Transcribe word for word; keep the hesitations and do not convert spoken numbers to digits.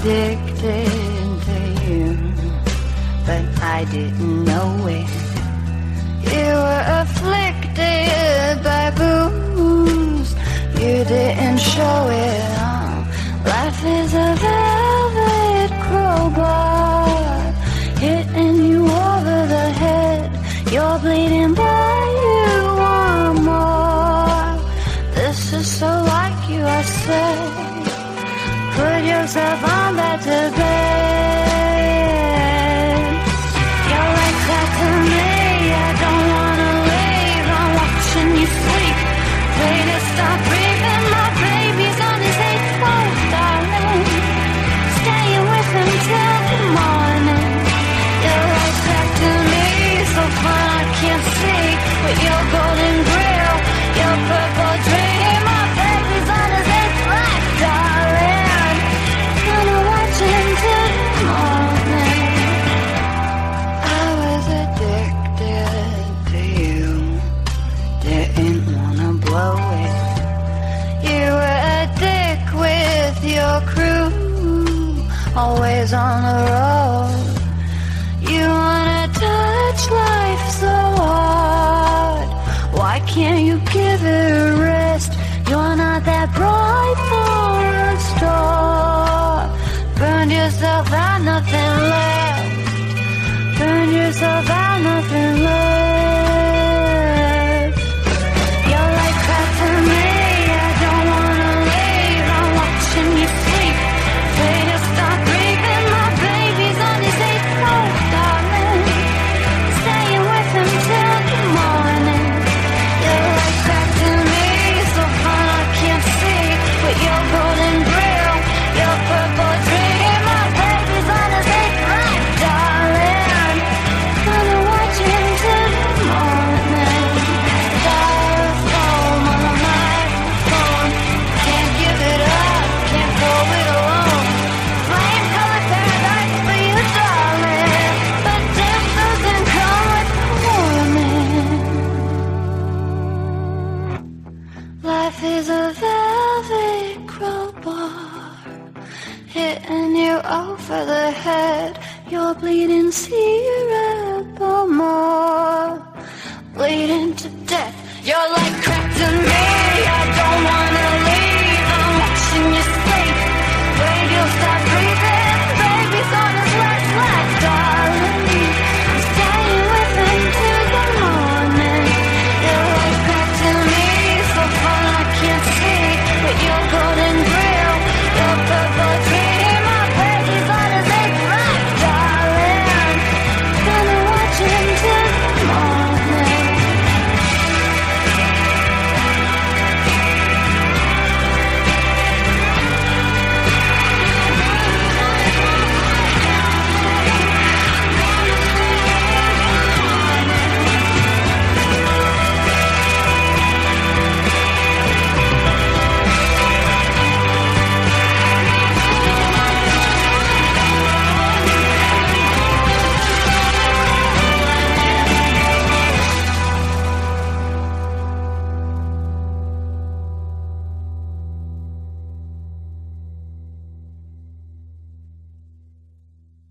addicted to you, but I didn't know it. You were afflicted by booze, you didn't show it. Oh, life is a velvet crowbar, hitting you over the head. You're bleeding, but you want more. This is so like you, I say. Put yourself on that to bed. You're like that to me, I don't wanna leave. I'm watching you sleep. Play to stop breathing, my baby's on his eighth floor, darling. Staying with him till the morning. You're like that to me, so far I can't see. With your golden grill, your purple dream, my baby's on his eighth life, darling. Gonna watch him till the morning. I was addicted to you, didn't wanna blow it. You were a dick with your crew, always on the road. You wanna touch life so hard, why can't you give it a rest? You're not that bright for a star. Burn yourself out, nothing left. Burn yourself out, nothing left. You're like that to me, I don't wanna leave. I'm watching you sleep. Play to stop breathing, my baby's on his eighth floor, darling. Staying with him till the morning. You're like that to me, so far I can't see. With your golden grill, your purple dream, my baby's on his eighth life, darling. Gonna watch him till the morning. Styrofoam on a microphone, can't give it up, can't go it alone. Flame colored paradise for you, darling, but death doesn't come with a warning. Life is a velvet crowbar, hitting you over the head. You're bleeding syrup or more, bleeding to death. You're like crack to me, I don't wanna